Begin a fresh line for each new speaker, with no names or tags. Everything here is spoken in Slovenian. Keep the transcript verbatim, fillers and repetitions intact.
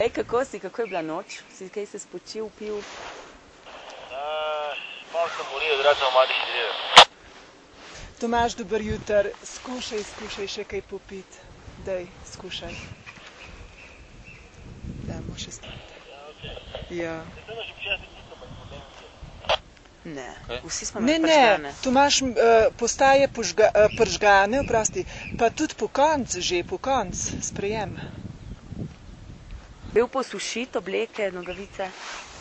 Ej, kako si, kako je bila noč? Si kaj se spočil, pil?
Malo sem bolel, rad sem malo dihidriran.
Tomaž, dober jutr. Skušaj, skušaj še kaj popiti. Daj, skušaj. Dajmo še stati. Ja.
Ne, vsi smo
Ne,
imeli
ne,
prižgane.
Tomaž, uh, postaje požga, uh, pržgane, oprosti, pa tudi po konc, že po konc, sprejem.
Bil posušiti obleke, nogavice?